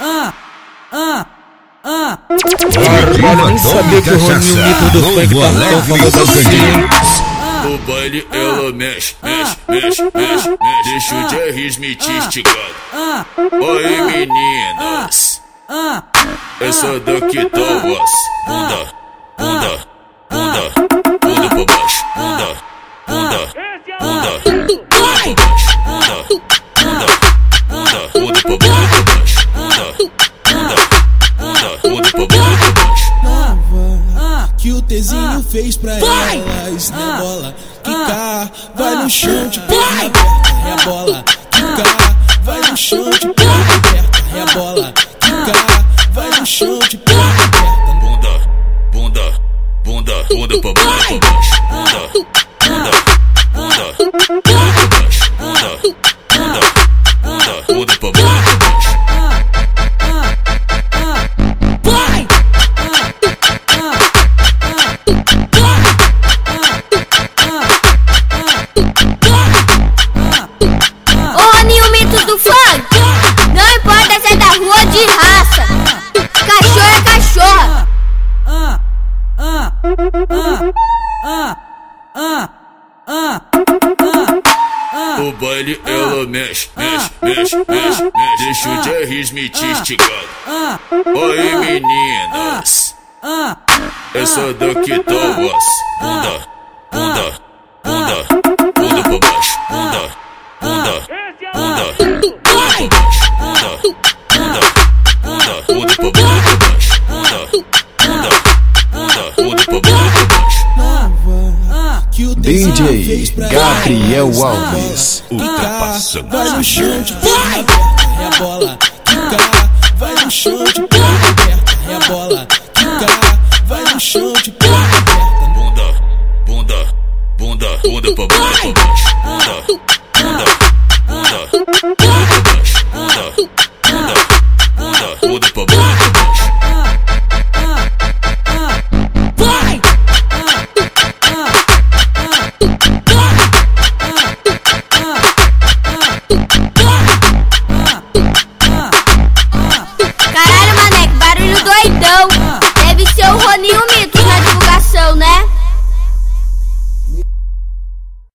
Olha, nem sabia que o Roninho, o mito do funk, tá tão famoso assim. No baile ela mexe, mexe, mexe, mexe, mexe. Deixa o Jerry Smith instigado. Oi meninas, essa daqui tá voz. Bunda, bunda, bunda, bunda pra baixo. Bunda, bunda, bunda, bunda pra baixo. Bunda, bunda, bunda, bunda pra baixo. Bunda, bunda, bunda, bunda pra baixo. Que o Tzinho fez pra elas, rebola, quica, vai no chão de perna aberta, rebola, quica, vai no chão de perna aberta, rebola, quica, vai no chão de perna aberta. Bunda, bunda, bunda, bunda pra baixo. Bunda, bunda, bunda, bunda pra baixo. Bunda, bunda, bunda, bunda pra baixo. Roninho, o mito do funk. Não importa se é da rua ou de raça, cachorro é cachorra. No baile ela mexe, mexe, mexe, mexe, mexe. Deixa o Jerry Smith instigado. Oi meninas, essa daqui tá voz. Bunda, bunda, bunda, bunda pra baixo. Bunda, bunda, bunda, bunda pra baixo. Bunda, bunda, bunda, bunda pra baixo. Bunda, bunda, bunda, bunda pra baixo. DJ Gabriel Alves, ultrapassando. Vai no chão de perna aberta, rebola, quica, vai no chão de perna aberta, rebola, quica, vai no chão de perna aberta. Bunda, bunda, bunda, bunda pra baixo.